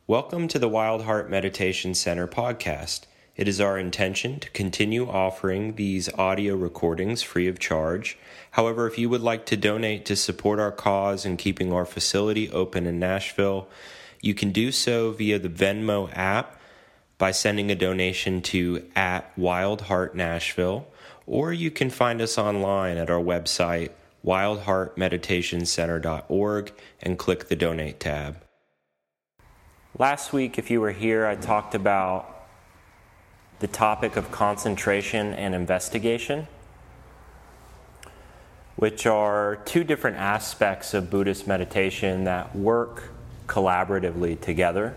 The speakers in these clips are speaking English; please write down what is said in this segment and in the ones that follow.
Welcome to the Wild Heart Meditation Center podcast. It is our intention to continue offering these audio recordings free of charge. However, if you would like to donate to support our cause in keeping our facility open in Nashville, you can do so via the Venmo app by sending a donation to @WildHeartNashville, or you can find us online at our website, wildheartmeditationcenter.org, and click the Donate tab. Last week, if you were here, I talked about the topic of concentration and investigation, which are two different aspects of Buddhist meditation that work collaboratively together.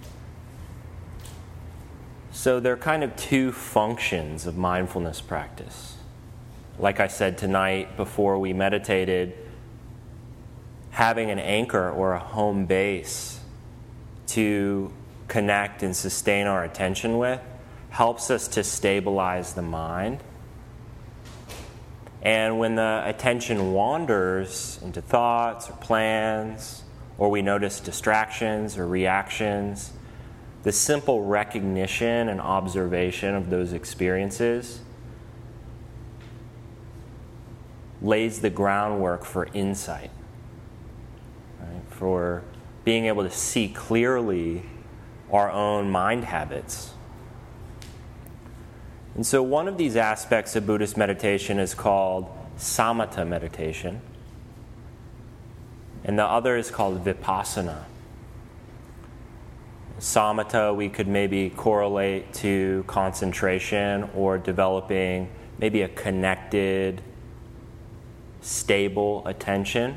So they're kind of two functions of mindfulness practice. Like I said tonight before we meditated, having an anchor or a home base to connect and sustain our attention with helps us to stabilize the mind. And when the attention wanders into thoughts or plans, or we notice distractions or reactions, the simple recognition and observation of those experiences lays the groundwork for insight, right? For being able to see clearly our own mind habits. And so one of these aspects of Buddhist meditation is called samatha meditation, and the other is called vipassana. Samatha we could maybe correlate to concentration or developing maybe a connected, stable attention.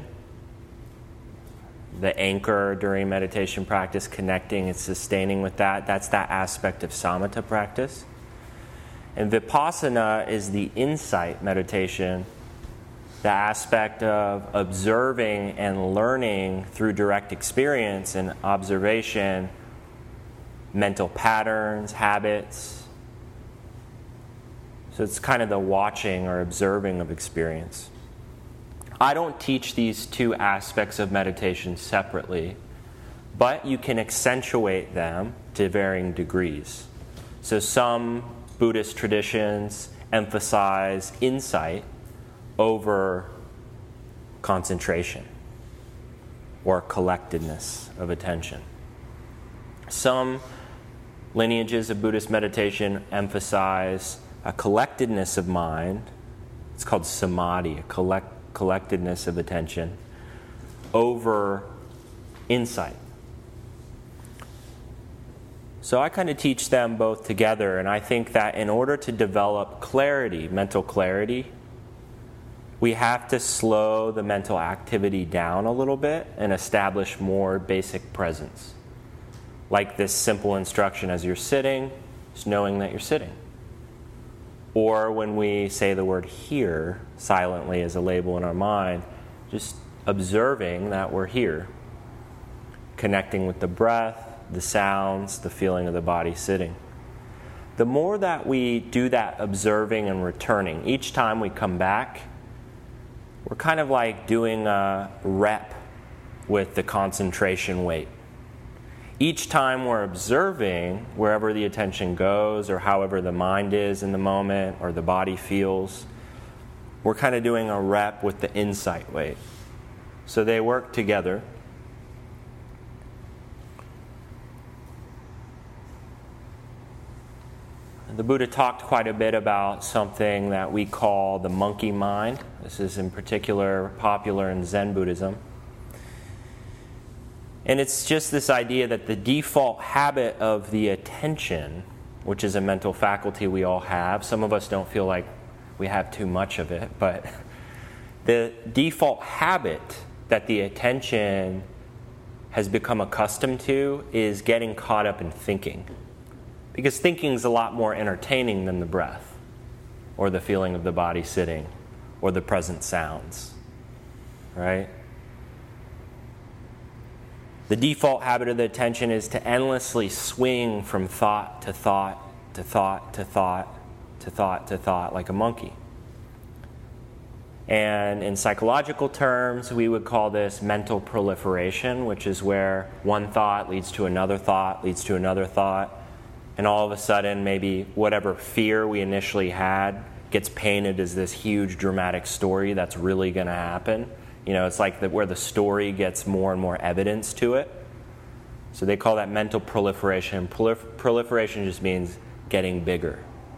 The anchor during meditation practice, connecting and sustaining with that, that's that aspect of samatha practice. And vipassana is the insight meditation, the aspect of observing and learning through direct experience and observation, mental patterns, habits. So it's kind of the watching or observing of experience. I don't teach these two aspects of meditation separately, but you can accentuate them to varying degrees. So some Buddhist traditions emphasize insight over concentration or collectedness of attention. Some lineages of Buddhist meditation emphasize a collectedness of mind. It's called samadhi, a collectedness of attention over insight. So I kind of teach them both together, and I think that in order to develop clarity, mental clarity, we have to slow the mental activity down a little bit and establish more basic presence. Like this simple instruction as you're sitting, just knowing that you're sitting. Or when we say the word here silently as a label in our mind, just observing that we're here, connecting with the breath, the sounds, the feeling of the body sitting. The more that we do that observing and returning, each time we come back, we're kind of like doing a rep with the concentration weight. Each time we're observing wherever the attention goes or however the mind is in the moment or the body feels, we're kind of doing a rep with the insight weight. So they work together. The Buddha talked quite a bit about something that we call the monkey mind. This is in particular popular in Zen Buddhism. And it's just this idea that the default habit of the attention, which is a mental faculty we all have, some of us don't feel like we have too much of it, but the default habit that the attention has become accustomed to is getting caught up in thinking. Because thinking is a lot more entertaining than the breath, or the feeling of the body sitting, or the present sounds, right? The default habit of the attention is to endlessly swing from thought to thought to thought to thought to thought to thought like a monkey. And in psychological terms, we would call this mental proliferation, which is where one thought leads to another thought, leads to another thought, and all of a sudden maybe whatever fear we initially had gets painted as this huge dramatic story that's really going to happen. You know, it's like where the story gets more and more evidence to it. So they call that mental proliferation. Proliferation just means getting bigger.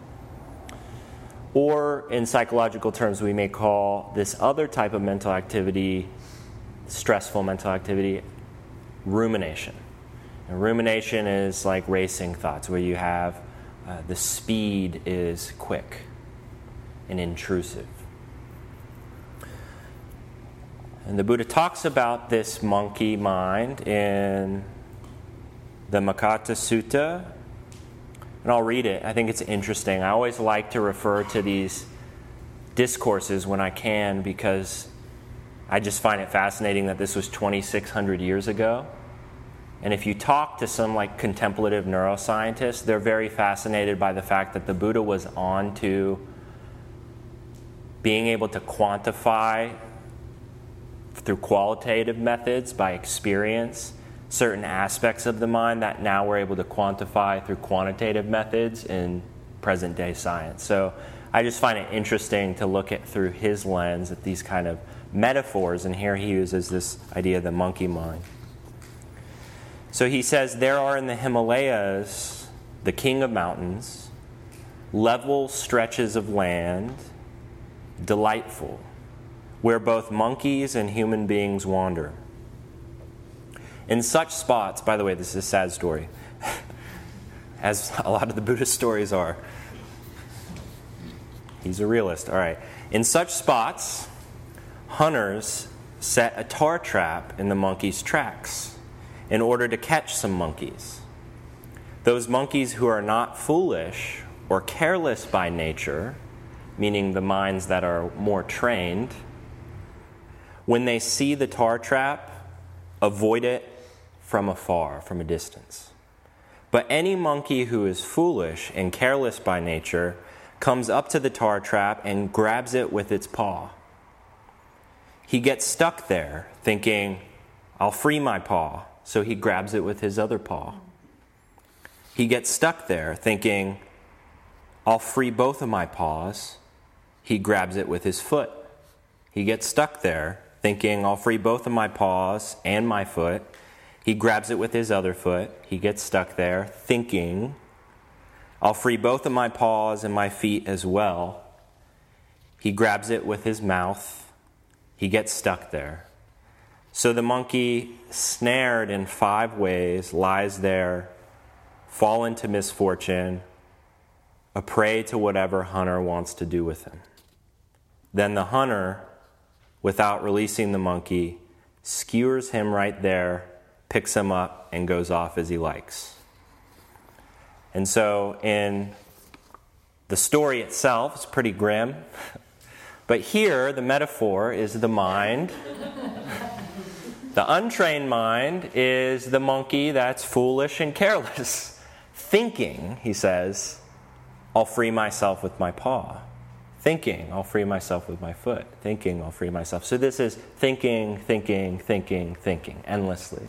Or in psychological terms, we may call this other type of mental activity, stressful mental activity, rumination. And rumination is like racing thoughts, where you have the speed is quick and intrusive. And the Buddha talks about this monkey mind in the Makata Sutta. And I'll read it. I think it's interesting. I always like to refer to these discourses when I can, because I just find it fascinating that this was 2,600 years ago. And if you talk to some like contemplative neuroscientists, they're very fascinated by the fact that the Buddha was on to being able to quantify through qualitative methods by experience certain aspects of the mind that now we're able to quantify through quantitative methods in present-day science. So I just find it interesting to look at through his lens at these kind of metaphors, and here he uses this idea of the monkey mind. So he says, there are in the Himalayas, the king of mountains, level stretches of land, delightful, where both monkeys and human beings wander. In such spots, by the way, this is a sad story, as a lot of the Buddhist stories are. He's a realist. All right. In such spots, hunters set a tar trap in the monkey's tracks in order to catch some monkeys. Those monkeys who are not foolish or careless by nature, meaning the minds that are more trained, when they see the tar trap, avoid it from afar, from a distance. But any monkey who is foolish and careless by nature comes up to the tar trap and grabs it with its paw. He gets stuck there, thinking, I'll free my paw, so he grabs it with his other paw. He gets stuck there, thinking, I'll free both of my paws. He grabs it with his foot. He gets stuck there, thinking, I'll free both of my paws and my foot. He grabs it with his other foot. He gets stuck there, thinking, I'll free both of my paws and my feet as well. He grabs it with his mouth. He gets stuck there. So the monkey, snared in 5 ways, lies there, fallen to misfortune, a prey to whatever hunter wants to do with him. Then the hunter, without releasing the monkey, skewers him right there, picks him up, and goes off as he likes. And so in the story itself, it's pretty grim. But here, the metaphor is the mind. The untrained mind is the monkey that's foolish and careless, thinking, he says, I'll free myself with my paw. Thinking, I'll free myself with my foot. Thinking, I'll free myself. So this is thinking, endlessly.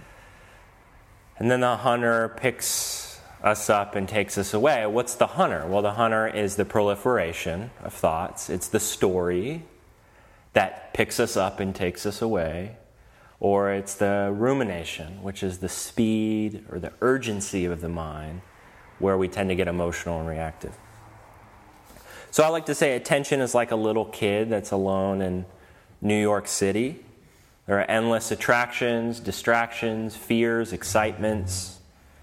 And then the hunter picks us up and takes us away. What's the hunter? Well, the hunter is the proliferation of thoughts. It's the story that picks us up and takes us away. Or it's the rumination, which is the speed or the urgency of the mind, where we tend to get emotional and reactive. So I like to say attention is like a little kid that's alone in New York City. There are endless attractions, distractions, fears, excitements.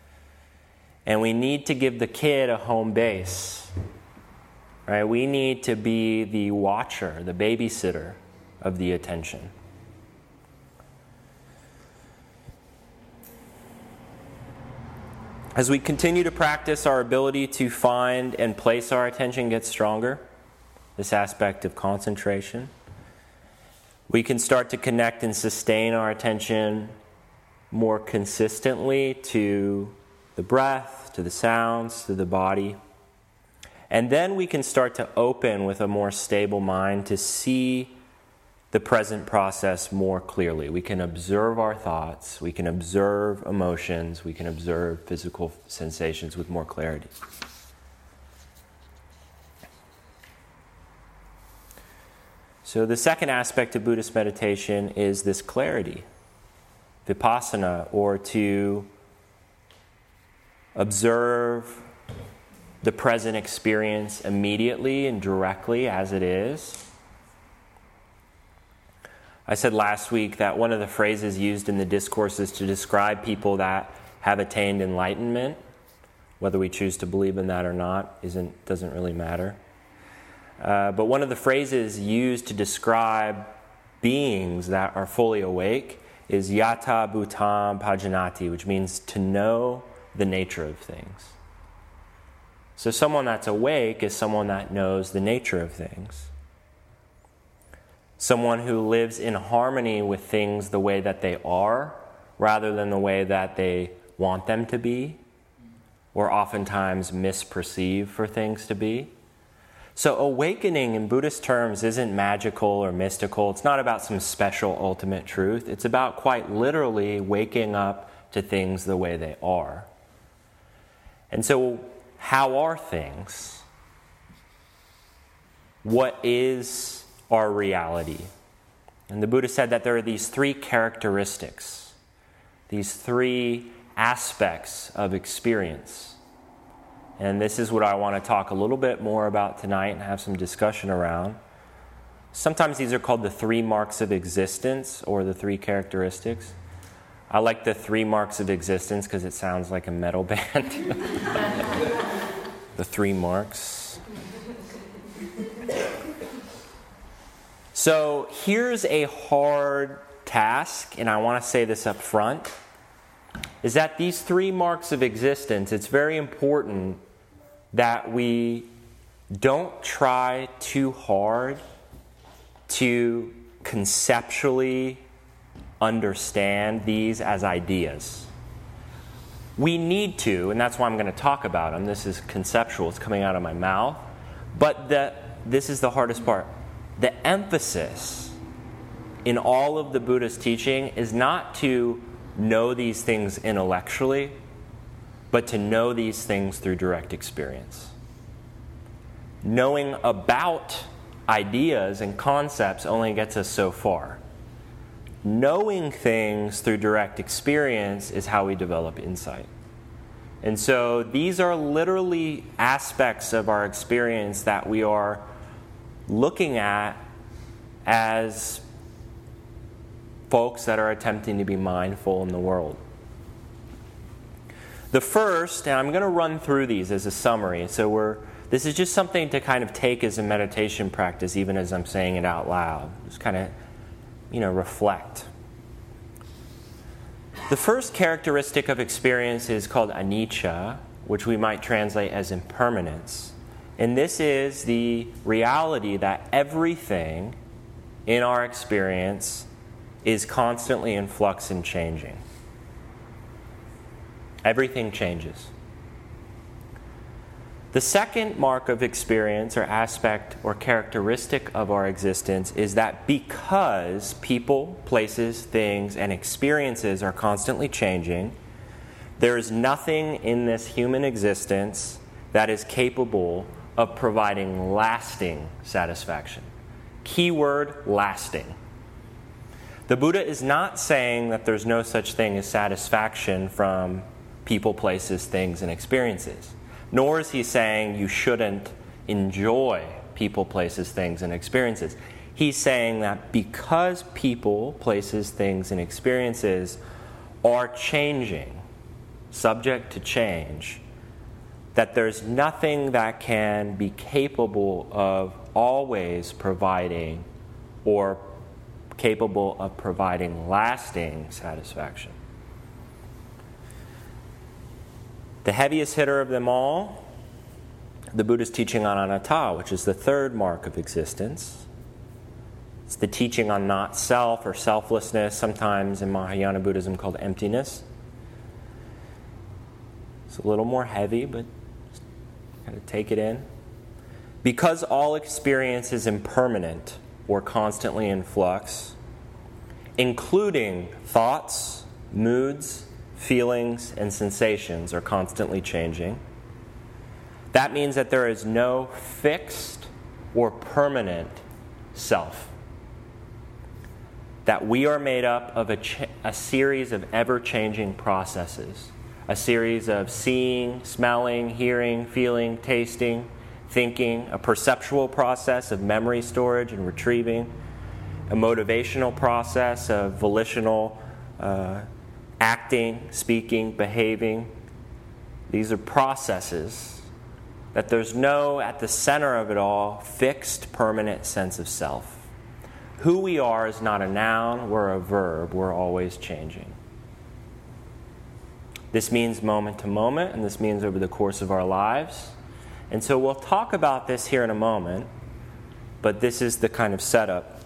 And we need to give the kid a home base. Right? We need to be the watcher, the babysitter of the attention. As we continue to practice, our ability to find and place our attention gets stronger, this aspect of concentration. We can start to connect and sustain our attention more consistently to the breath, to the sounds, to the body. And then we can start to open with a more stable mind to see the present process more clearly. We can observe our thoughts, we can observe emotions, we can observe physical sensations with more clarity. So the second aspect of Buddhist meditation is this clarity, vipassana, or to observe the present experience immediately and directly as it is. I said last week that one of the phrases used in the discourses to describe people that have attained enlightenment, whether we choose to believe in that or not, doesn't really matter. But one of the phrases used to describe beings that are fully awake is yata bhutam pajanati, which means to know the nature of things. So someone that's awake is someone that knows the nature of things. Someone who lives in harmony with things the way that they are, rather than the way that they want them to be, or oftentimes misperceive for things to be. So awakening in Buddhist terms isn't magical or mystical. It's not about some special ultimate truth. It's about quite literally waking up to things the way they are. And so, how are things? What is our reality? And the Buddha said that there are these three characteristics, these three aspects of experience. And this is what I want to talk a little bit more about tonight and have some discussion around. Sometimes these are called the three marks of existence or the three characteristics. I like the three marks of existence because it sounds like a metal band. The three marks. So here's a hard task, and I want to say this up front, is that these three marks of existence, it's very important that we don't try too hard to conceptually understand these as ideas. We need to, and that's why I'm going to talk about them. This is conceptual, it's coming out of my mouth. But this is the hardest part. The emphasis in all of the Buddha's teaching is not to know these things intellectually, but to know these things through direct experience. Knowing about ideas and concepts only gets us so far. Knowing things through direct experience is how we develop insight. And so these are literally aspects of our experience that we are looking at as folks that are attempting to be mindful in the world. The first, and I'm going to run through these as a summary, so this is just something to kind of take as a meditation practice, even as I'm saying it out loud. Just kind of, reflect. The first characteristic of experience is called anicca, which we might translate as impermanence. And this is the reality that everything in our experience is constantly in flux and changing. Everything changes. The second mark of experience or aspect or characteristic of our existence is that because people, places, things, and experiences are constantly changing, there is nothing in this human existence that is capable of providing lasting satisfaction. Keyword, lasting. The Buddha is not saying that there's no such thing as satisfaction from people, places, things, and experiences. Nor is he saying you shouldn't enjoy people, places, things, and experiences. He's saying that because people, places, things, and experiences are changing, subject to change, that there's nothing that can be capable of always providing or capable of providing lasting satisfaction. The heaviest hitter of them all, the Buddha's teaching on anatta, which is the third mark of existence. It's the teaching on not self or selflessness, sometimes in Mahayana Buddhism called emptiness. It's a little more heavy, but just kind of take it in. Because all experience is impermanent or constantly in flux, including thoughts, moods, feelings, and sensations are constantly changing, that means that there is no fixed or permanent self. That we are made up of a series of ever-changing processes, a series of seeing, smelling, hearing, feeling, tasting, thinking, a perceptual process of memory storage and retrieving, a motivational process of volitional acting, speaking, behaving. These are processes that there's no, at the center of it all, fixed, permanent sense of self. Who we are is not a noun, we're a verb, we're always changing. This means moment to moment, and this means over the course of our lives. And so we'll talk about this here in a moment, but this is the kind of setup.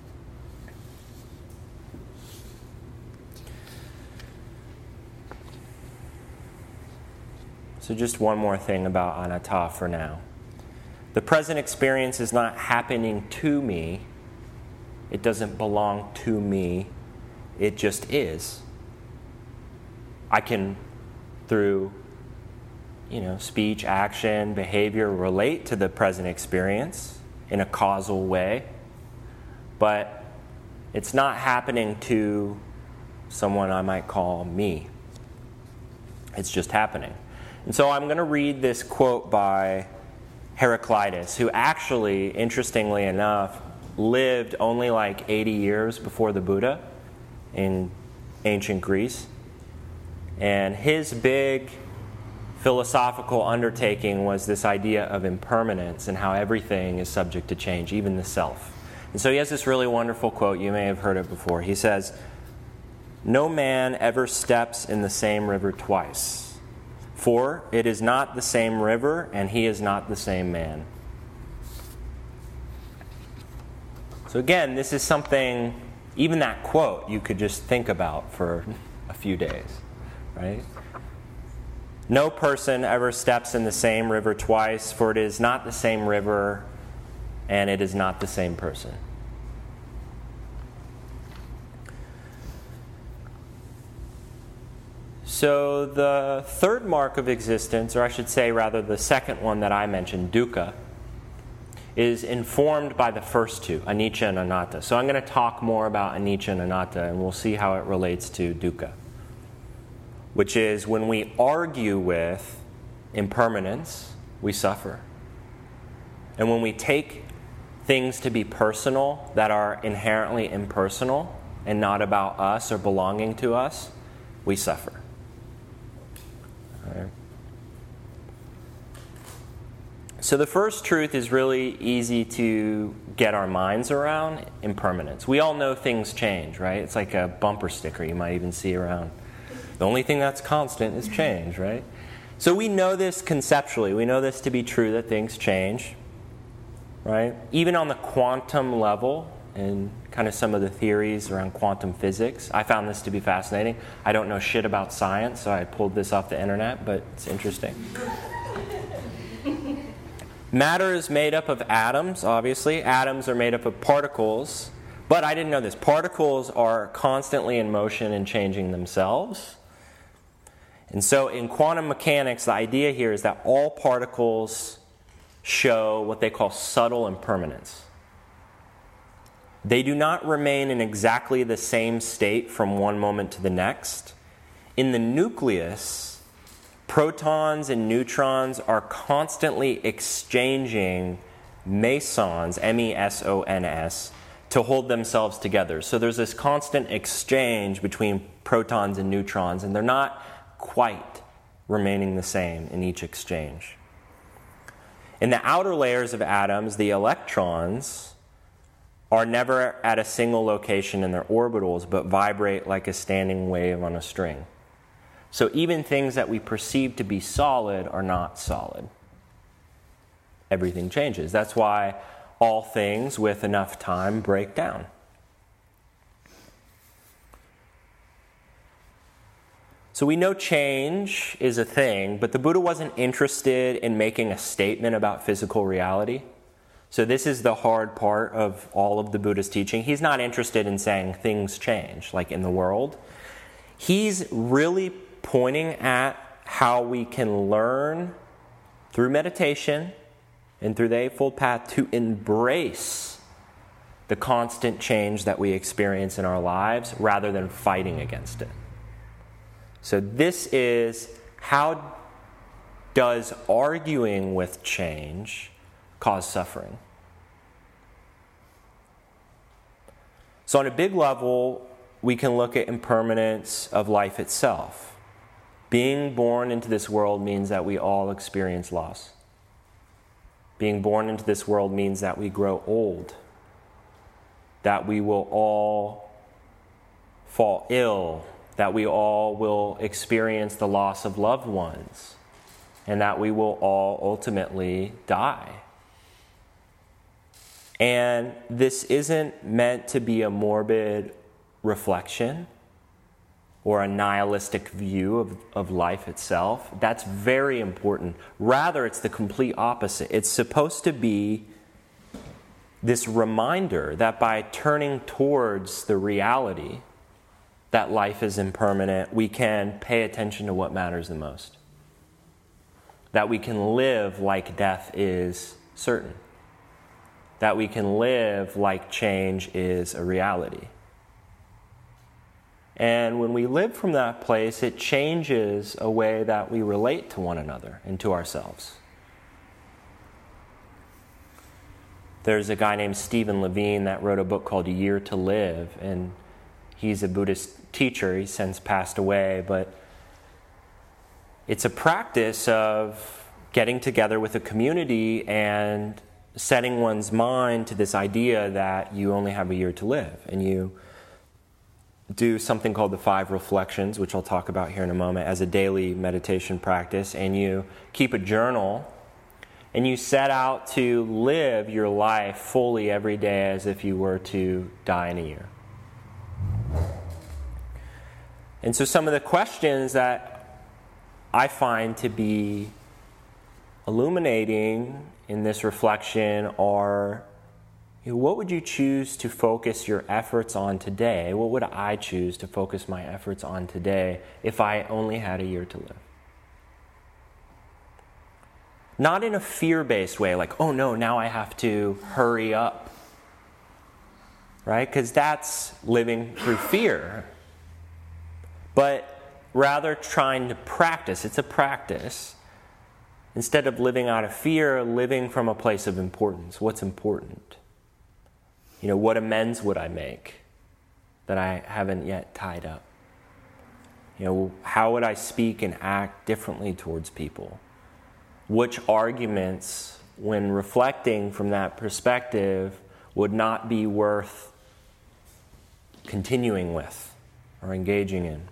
So just one more thing about anatta for now. The present experience is not happening to me. It doesn't belong to me. It just is. I can, through speech, action, behavior, relate to the present experience in a causal way, but it's not happening to someone I might call me. It's just happening. And so I'm going to read this quote by Heraclitus, who actually, interestingly enough, lived only like 80 years before the Buddha in ancient Greece. And his big philosophical undertaking was this idea of impermanence and how everything is subject to change, even the self. And so he has this really wonderful quote. You may have heard it before. He says, "No man ever steps in the same river twice, for it is not the same river and he is not the same man." So again, this is something, even that quote, you could just think about for a few days, right? No person ever steps in the same river twice, for it is not the same river and it is not the same person. So the third mark of existence, or I should say rather the second one that I mentioned, dukkha, is informed by the first two, anicca and anatta. So I'm going to talk more about anicca and anatta, and we'll see how it relates to dukkha, which is when we argue with impermanence, we suffer. And when we take things to be personal that are inherently impersonal and not about us or belonging to us, we suffer. All right. So the first truth is really easy to get our minds around: impermanence. We all know things change, right? It's like a bumper sticker you might even see around. The only thing that's constant is change, right? So we know this conceptually. We know this to be true, that things change, right? Even on the quantum level and kind of some of the theories around quantum physics, I found this to be fascinating. I don't know shit about science, so I pulled this off the internet, but it's interesting. Matter is made up of atoms, obviously. Atoms are made up of particles. But I didn't know this. Particles are constantly in motion and changing themselves. And so in quantum mechanics, the idea here is that all particles show what they call subtle impermanence. They do not remain in exactly the same state from one moment to the next. In the nucleus, protons and neutrons are constantly exchanging mesons, mesons, to hold themselves together. So there's this constant exchange between protons and neutrons, and they're not quite remaining the same in each exchange. In the outer layers of atoms, the electrons are never at a single location in their orbitals, but vibrate like a standing wave on a string. So even things that we perceive to be solid are not solid. Everything changes. That's why all things with enough time break down. So we know change is a thing, but the Buddha wasn't interested in making a statement about physical reality. So this is the hard part of all of the Buddha's teaching. He's not interested in saying things change, like in the world. He's really pointing at how we can learn through meditation and through the Eightfold Path to embrace the constant change that we experience in our lives rather than fighting against it. So this is, how does arguing with change cause suffering? So on a big level, we can look at impermanence of life itself. Being born into this world means that we all experience loss. Being born into this world means that we grow old, that we will all fall ill, that we all will experience the loss of loved ones, and that we will all ultimately die. And this isn't meant to be a morbid reflection or a nihilistic view of life itself. That's very important. Rather, it's the complete opposite. It's supposed to be this reminder that by turning towards the reality that life is impermanent, we can pay attention to what matters the most. That we can live like death is certain. That we can live like change is a reality. And when we live from that place, it changes a way that we relate to one another and to ourselves. There's a guy named Stephen Levine that wrote a book called A Year to Live, and he's a Buddhist teacher. He's since passed away, but it's a practice of getting together with a community and setting one's mind to this idea that you only have a year to live, and you do something called the 5 reflections, which I'll talk about here in a moment, as a daily meditation practice, and you keep a journal, and you set out to live your life fully every day as if you were to die in a year. And so some of the questions that I find to be illuminating in this reflection are, what would you choose to focus your efforts on today? What would I choose to focus my efforts on today if I only had a year to live? Not in a fear-based way, like, oh no, now I have to hurry up. Right? Because that's living through fear. But rather trying to practice. It's a practice. Instead of living out of fear, living from a place of importance. What's important? What amends would I make that I haven't yet tied up? How would I speak and act differently towards people? Which arguments, when reflecting from that perspective, would not be worth continuing with or engaging in?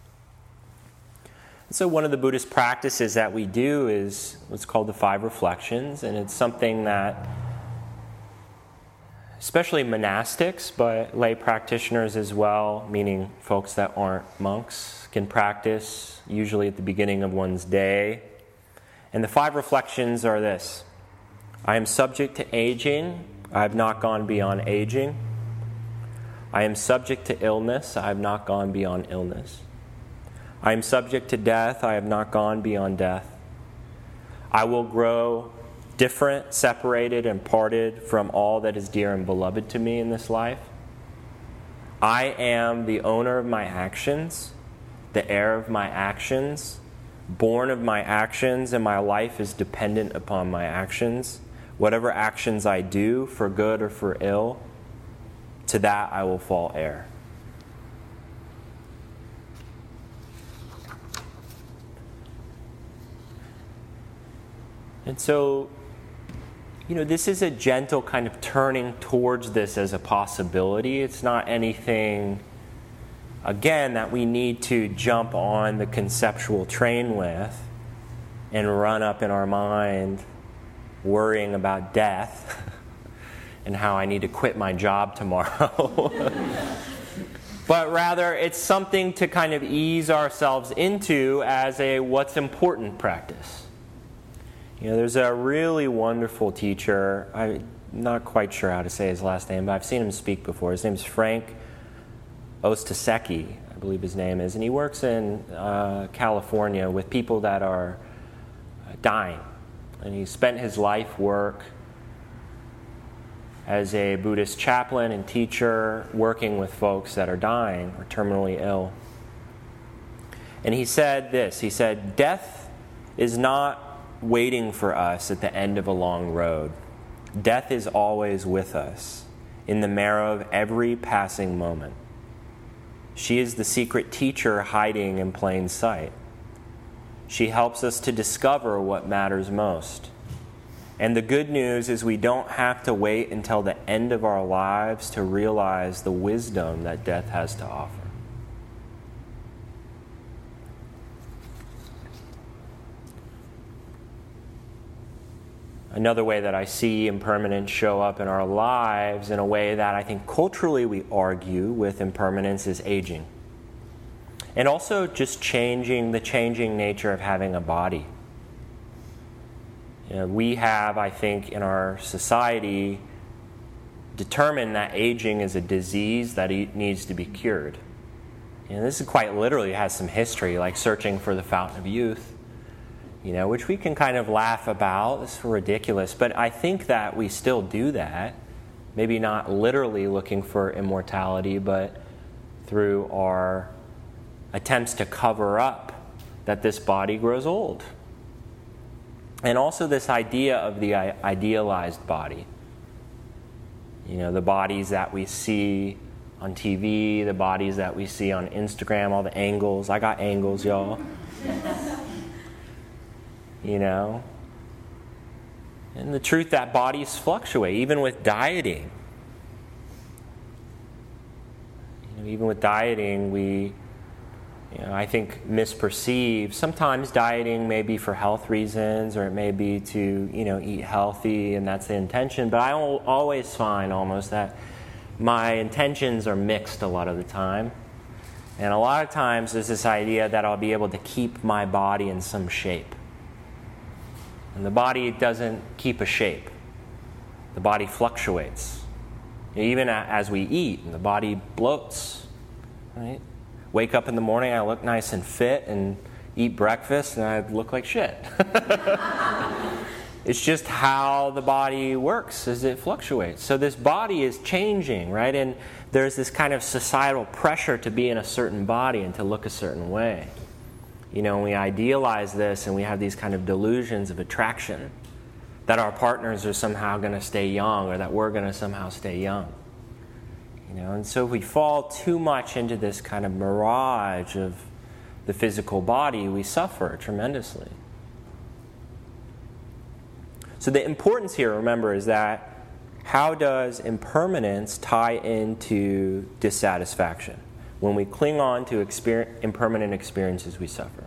And so one of the Buddhist practices that we do is what's called the 5 reflections, and it's something that especially monastics, but lay practitioners as well, meaning folks that aren't monks, can practice usually at the beginning of one's day. And the 5 reflections are this: I am subject to aging, I have not gone beyond aging. I am subject to illness, I have not gone beyond illness. I am subject to death, I have not gone beyond death. I will grow different, separated, and parted from all that is dear and beloved to me in this life. I am the owner of my actions, the heir of my actions, born of my actions, and my life is dependent upon my actions. Whatever actions I do, for good or for ill, to that I will fall heir. And so, this is a gentle kind of turning towards this as a possibility. It's not anything, again, that we need to jump on the conceptual train with and run up in our mind worrying about death and how I need to quit my job tomorrow. But rather, it's something to kind of ease ourselves into as a what's important practice. There's a really wonderful teacher. I not quite sure how to say his last name, but I've seen him speak before. His name's Frank Ostaseki, I believe his name is, and he works in California with people that are dying. And he spent his life work as a Buddhist chaplain and teacher working with folks that are dying or terminally ill. And he said this, he said, "Death is not waiting for us at the end of a long road. Death is always with us, in the marrow of every passing moment. She is the secret teacher hiding in plain sight. She helps us to discover what matters most. And the good news is we don't have to wait until the end of our lives to realize the wisdom that death has to offer." Another way that I see impermanence show up in our lives in a way that I think culturally we argue with impermanence is aging. And also just the changing nature of having a body. You know, we have, I think, in our society determined that aging is a disease that needs to be cured. And this is quite literally has some history, like searching for the fountain of youth. Which we can kind of laugh about. This is ridiculous. But I think that we still do that. Maybe not literally looking for immortality, but through our attempts to cover up that this body grows old. And also this idea of the idealized body. The bodies that we see on TV, the bodies that we see on Instagram, all the angles. I got angles, y'all. And the truth that bodies fluctuate, even with dieting. Even with dieting, we, I think, misperceive. Sometimes dieting may be for health reasons, or it may be to, eat healthy, and that's the intention. But I always find almost that my intentions are mixed a lot of the time. And a lot of times there's this idea that I'll be able to keep my body in some shape. And the body doesn't keep a shape. The body fluctuates. Even as we eat, the body bloats. Right? Wake up in the morning, I look nice and fit, and eat breakfast, and I look like shit. It's just how the body works as it fluctuates. So this body is changing, right? And there's this kind of societal pressure to be in a certain body and to look a certain way. We idealize this and we have these kind of delusions of attraction that our partners are somehow going to stay young or that we're going to somehow stay young. And so if we fall too much into this kind of mirage of the physical body, we suffer tremendously. So the importance here, remember, is that how does impermanence tie into dissatisfaction? When we cling on to impermanent experiences, we suffer.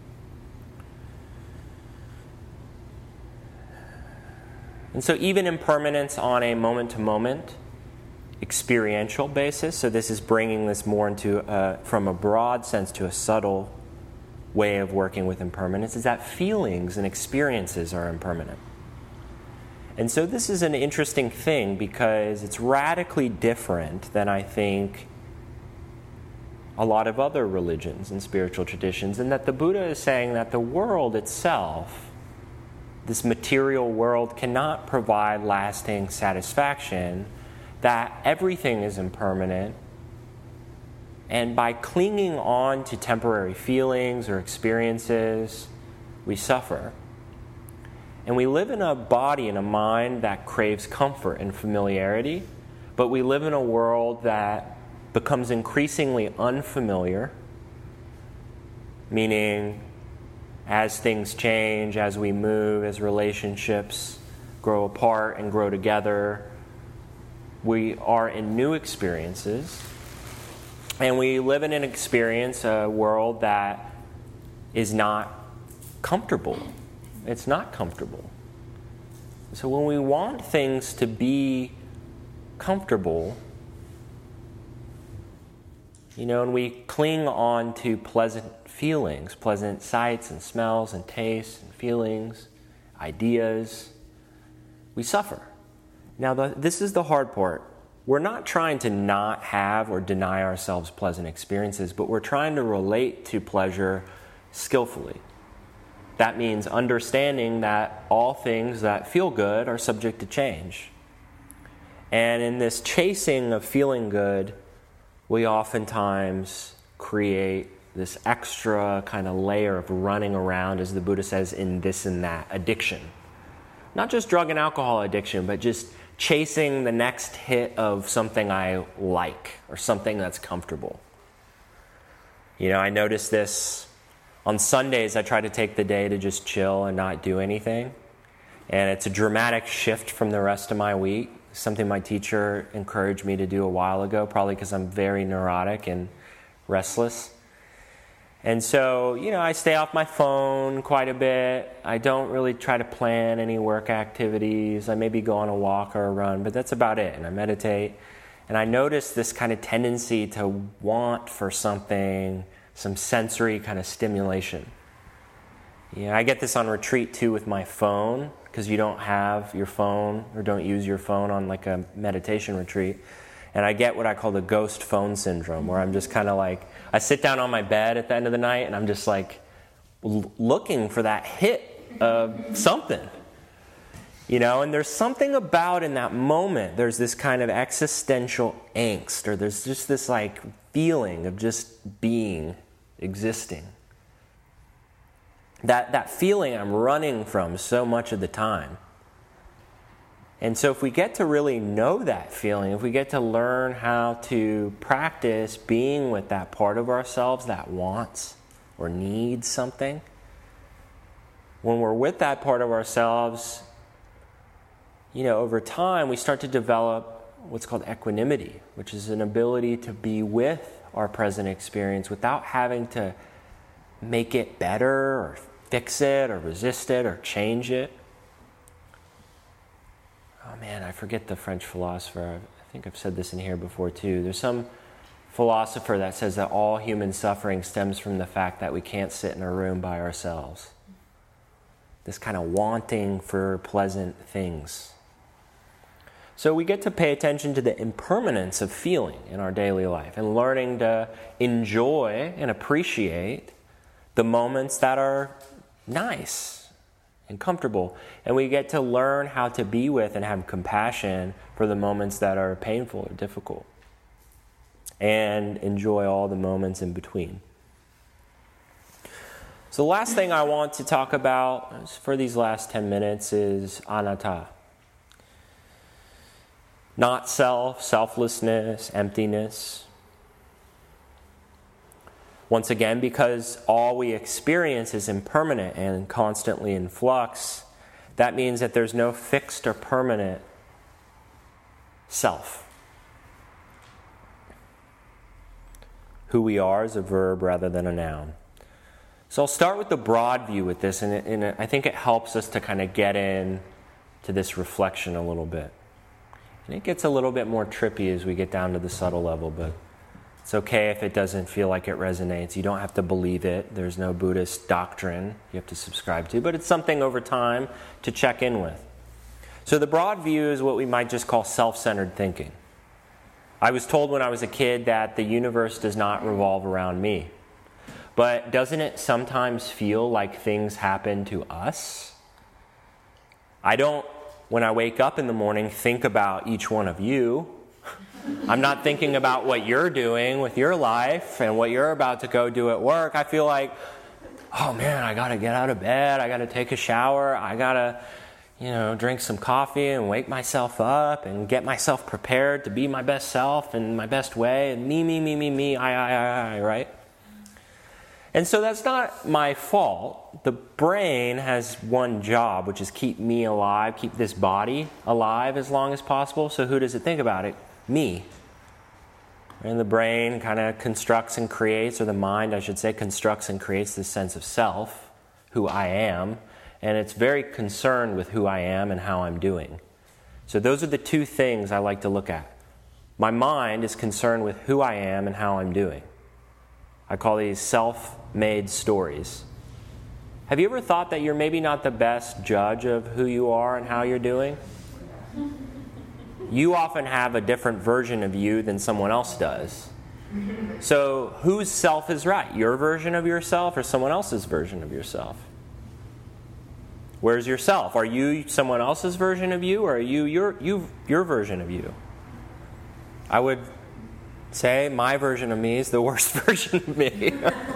And so even impermanence on a moment-to-moment experiential basis, so this is bringing this more into, from a broad sense to a subtle way of working with impermanence, is that feelings and experiences are impermanent. And so this is an interesting thing because it's radically different than, I think, a lot of other religions and spiritual traditions, and that the Buddha is saying that the world itself, this material world, cannot provide lasting satisfaction, that everything is impermanent, and by clinging on to temporary feelings or experiences, we suffer. And we live in a body and a mind that craves comfort and familiarity, but we live in a world that becomes increasingly unfamiliar, meaning as things change, as we move, as relationships grow apart and grow together, we are in new experiences. And we live in a world that is not comfortable. It's not comfortable. So when we want things to be comfortable, and we cling on to pleasant feelings, pleasant sights and smells and tastes and feelings, ideas, we suffer. Now, this is the hard part. We're not trying to not have or deny ourselves pleasant experiences, but we're trying to relate to pleasure skillfully. That means understanding that all things that feel good are subject to change. And in this chasing of feeling good, we oftentimes create this extra kind of layer of running around, as the Buddha says, in this and that addiction. Not just drug and alcohol addiction, but just chasing the next hit of something I like or something that's comfortable. I notice this on Sundays. I try to take the day to just chill and not do anything. And it's a dramatic shift from the rest of my week. Something my teacher encouraged me to do a while ago, probably because I'm very neurotic and restless. And so, I stay off my phone quite a bit. I don't really try to plan any work activities. I maybe go on a walk or a run, but that's about it. And I meditate. And I notice this kind of tendency to want for something, some sensory kind of stimulation. I get this on retreat too with my phone, because you don't have your phone or don't use your phone on like a meditation retreat. And I get what I call the ghost phone syndrome, where I'm just kind of like, I sit down on my bed at the end of the night and I'm just like looking for that hit of something. And there's something about in that moment, there's this kind of existential angst, or there's just this like feeling of just being, existing. That feeling I'm running from so much of the time. And so if we get to really know that feeling, if we get to learn how to practice being with that part of ourselves that wants or needs something, when we're with that part of ourselves, over time we start to develop what's called equanimity, which is an ability to be with our present experience without having to make it better or fix it or resist it or change it. Oh man, I forget the French philosopher. I think I've said this in here before too. There's some philosopher that says that all human suffering stems from the fact that we can't sit in a room by ourselves. This kind of wanting for pleasant things. So we get to pay attention to the impermanence of feeling in our daily life and learning to enjoy and appreciate the moments that are nice and comfortable. And we get to learn how to be with and have compassion for the moments that are painful or difficult. And enjoy all the moments in between. So the last thing I want to talk about for these last 10 minutes is anatta. Not self, selflessness, emptiness. Once again, because all we experience is impermanent and constantly in flux, that means that there's no fixed or permanent self. Who we are is a verb rather than a noun. So I'll start with the broad view with this, and I think it helps us to kind of get in to this reflection a little bit. And it gets a little bit more trippy as we get down to the subtle level, but it's okay if it doesn't feel like it resonates. You don't have to believe it. There's no Buddhist doctrine you have to subscribe to, but it's something over time to check in with. So the broad view is what we might just call self-centered thinking. I was told when I was a kid that the universe does not revolve around me. But doesn't it sometimes feel like things happen to us? I don't, when I wake up in the morning, think about each one of you. I'm not thinking about what you're doing with your life and what you're about to go do at work. I feel like, oh man, I got to get out of bed. I got to take a shower. I got to, drink some coffee and wake myself up and get myself prepared to be my best self in my best way. And me, I, right? And so that's not my fault. The brain has one job, which is keep me alive, keep this body alive as long as possible. So who does it think about it? Me. And the brain kind of constructs and creates, or the mind, I should say, constructs and creates this sense of self, who I am, and it's very concerned with who I am and how I'm doing. So those are the two things I like to look at. My mind is concerned with who I am and how I'm doing. I call these self-made stories. Have you ever thought that you're maybe not the best judge of who you are and how you're doing? you often have a different version of you than someone else does. So whose self is right? Your version of yourself or someone else's version of yourself? Where's yourself? Are you someone else's version of you, or are you your version of you? I would say my version of me is the worst version of me.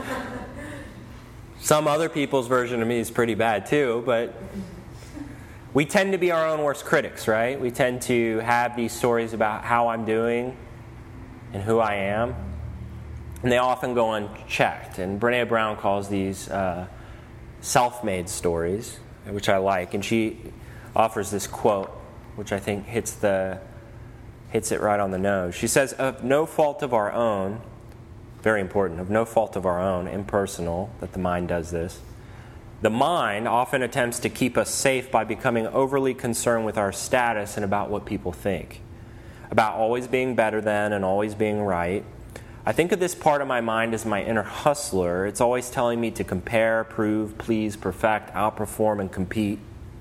Some other people's version of me is pretty bad too, but we tend to be our own worst critics, right? We tend to have these stories about how I'm doing and who I am, and they often go unchecked. And Brené Brown calls these self-made stories, which I like, and she offers this quote, which I think hits it right on the nose. She says, "Of no fault of our own," very important, "of no fault of our own," impersonal, that the mind does this, "the mind often attempts to keep us safe by becoming overly concerned with our status and about what people think, about always being better than and always being right. I think of this part of my mind as my inner hustler. It's always telling me to compare, prove, please, perfect, outperform, and compete.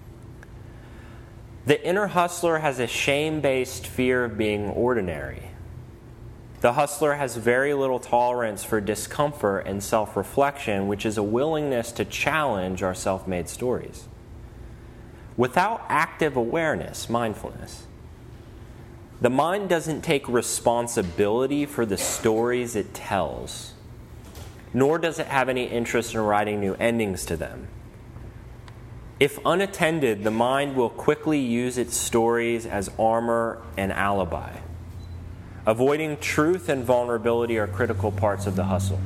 The inner hustler has a shame-based fear of being ordinary. The hustler has very little tolerance for discomfort and self-reflection, which is a willingness to challenge our self-made stories. Without active awareness, mindfulness, the mind doesn't take responsibility for the stories it tells, nor does it have any interest in writing new endings to them. If unattended, the mind will quickly use its stories as armor and alibi. Avoiding truth and vulnerability are critical parts of the hustle.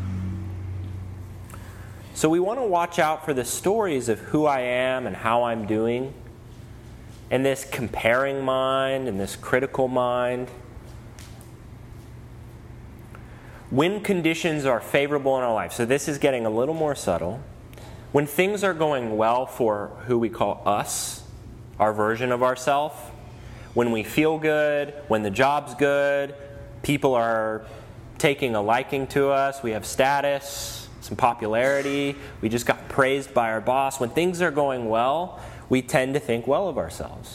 So we want to watch out for the stories of who I am and how I'm doing, and this comparing mind and this critical mind. When conditions are favorable in our life, so this is getting a little more subtle. When things are going well for who we call us, our version of ourselves, when we feel good, when the job's good, people are taking a liking to us, we have status, some popularity, we just got praised by our boss. When things are going well, we tend to think well of ourselves.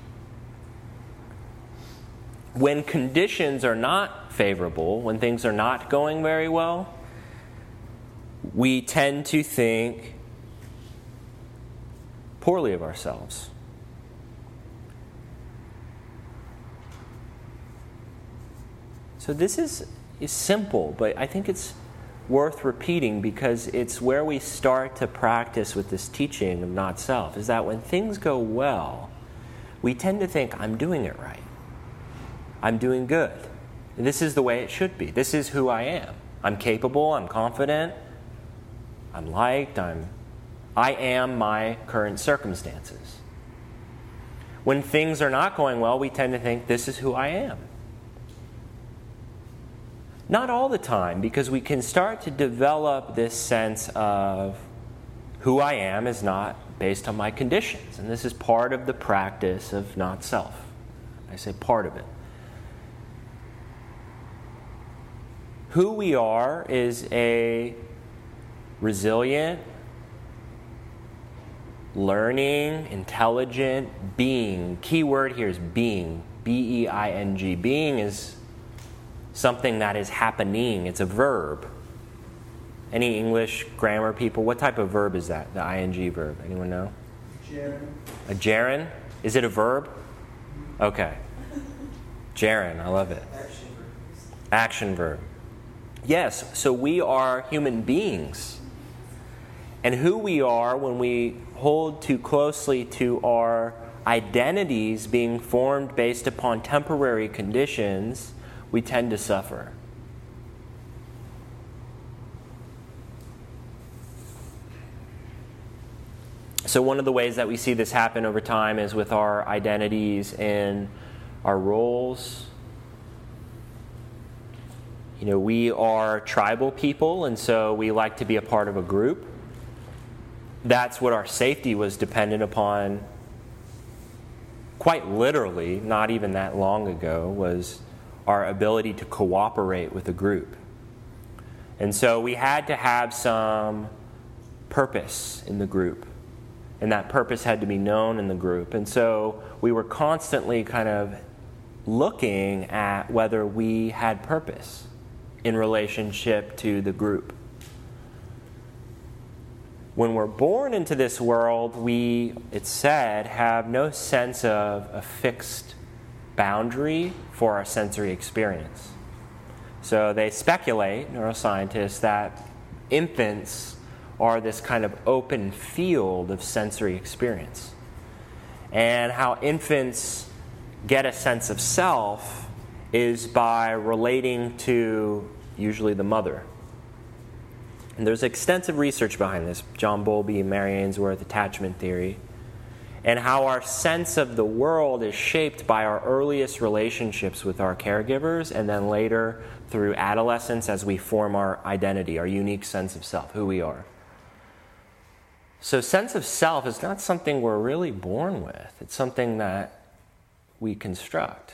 When conditions are not favorable, when things are not going very well, we tend to think poorly of ourselves. So this is simple, but I think it's worth repeating because it's where we start to practice with this teaching of not self, is that when things go well, we tend to think, I'm doing it right. I'm doing good. This is the way it should be. This is who I am. I'm capable, I'm confident, I'm liked, I am my current circumstances. When things are not going well, we tend to think, this is who I am. Not all the time, because we can start to develop this sense of who I am is not based on my conditions. And this is part of the practice of not self. I say part of it. Who we are is a resilient, learning, intelligent being. Key word here is being. B-E-I-N-G. Being is something that is happening. It's a verb. Any English grammar people? What type of verb is that? The ing verb. Anyone know? Gerund. A gerund? Is it a verb? Okay. Gerund. I love it. Action verb. Action verb. Yes, so we are human beings. And who we are, when we hold too closely to our identities being formed based upon temporary conditions, we tend to suffer. So one of the ways that we see this happen over time is with our identities and our roles. You know, we are tribal people, and so we like to be a part of a group. That's what our safety was dependent upon, quite literally, not even that long ago, was our ability to cooperate with a group. And so we had to have some purpose in the group. And that purpose had to be known in the group. And so we were constantly kind of looking at whether we had purpose in relationship to the group. When we're born into this world, we, it's said, have no sense of a fixed boundary for our sensory experience. So they speculate, neuroscientists, that infants are this kind of open field of sensory experience. And how infants get a sense of self is by relating to usually the mother. And there's extensive research behind this, John Bowlby, Mary Ainsworth, attachment theory, and how our sense of the world is shaped by our earliest relationships with our caregivers, and then later through adolescence as we form our identity, our unique sense of self, who we are. So sense of self is not something we're really born with. It's something that we construct.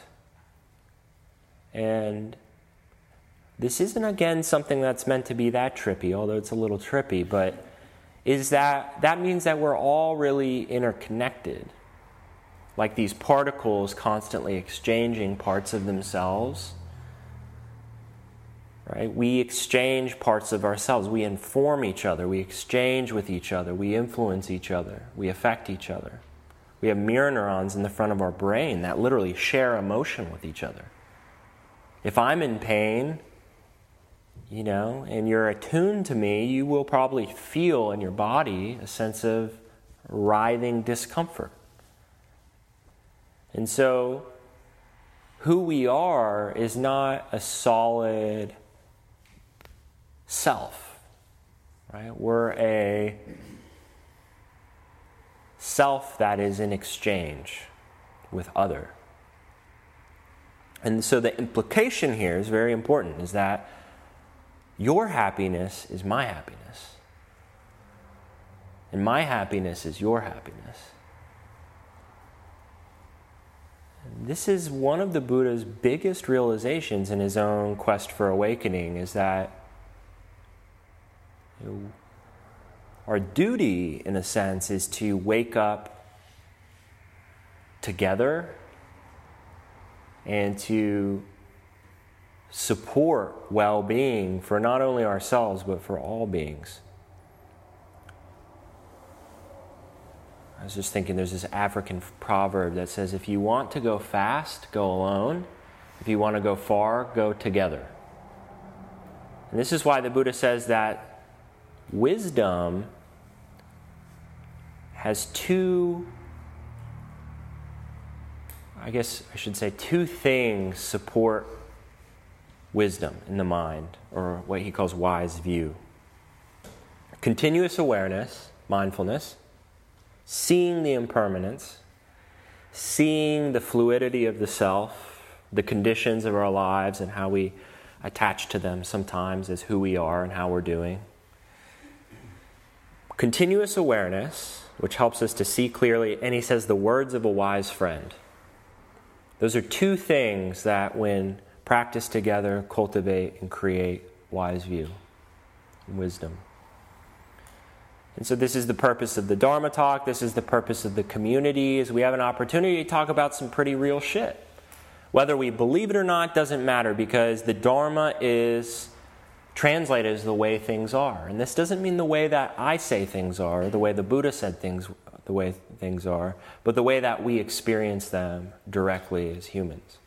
And this isn't, again, something that's meant to be that trippy, although it's a little trippy, but is that means that we're all really interconnected. Like these particles constantly exchanging parts of themselves. Right? We exchange parts of ourselves. We inform each other. We exchange with each other. We influence each other. We affect each other. We have mirror neurons in the front of our brain that literally share emotion with each other. If I'm in pain, and you're attuned to me, you will probably feel in your body a sense of writhing discomfort. And so, who we are is not a solid self, right? We're a self that is in exchange with other. And so the implication here is very important, is that your happiness is my happiness. And my happiness is your happiness. And this is one of the Buddha's biggest realizations in his own quest for awakening, is that our duty, in a sense, is to wake up together and to support well-being for not only ourselves, but for all beings. I was just thinking, there's this African proverb that says, if you want to go fast, go alone. If you want to go far, go together. And this is why the Buddha says that wisdom has two things support wisdom in the mind, or what he calls wise view. Continuous awareness, mindfulness, seeing the impermanence, seeing the fluidity of the self, the conditions of our lives and how we attach to them sometimes as who we are and how we're doing. Continuous awareness, which helps us to see clearly, and he says the words of a wise friend. Those are two things that, when practiced together, cultivate and create wise view and wisdom. And so this is the purpose of the Dharma talk. This is the purpose of the community, is we have an opportunity to talk about some pretty real shit. Whether we believe it or not doesn't matter, because the Dharma is translated as the way things are. And this doesn't mean the way that I say things are, the way the Buddha said things, the way things are, but the way that we experience them directly as humans.